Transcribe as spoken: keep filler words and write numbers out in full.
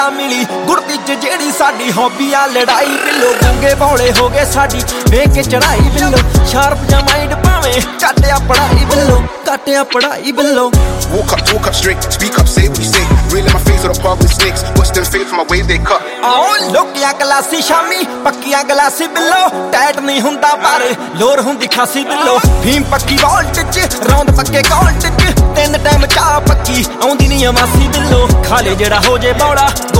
मिली गुड़ती च जेड़ी साडी हॉबी आ लड़ाई बिल्लो गंगे बौले हो गए साडी वेख के चढ़ाई बिल्लो शार्प जा माइंड पावे काटिया पढ़ाई बिल्लो काटिया पढ़ाई बिल्लो Woke up, talk up straight, speak up, say what you say. Real in my face with a park with snakes. Watch them fade from my way they cut. आओ लोकिया गलासी शामी पक्किया गलासी बिल्लो टैट नहीं हुंदा पर लोर हुंदी खासी बिल्लो भीम पक्की वॉल्ट च रौंद पक्के कॉल्ट च तीन टाइम चाह पक्की आउंदी नहीं अमासी बिल्लो खाले जेड़ा हो जे बौड़ा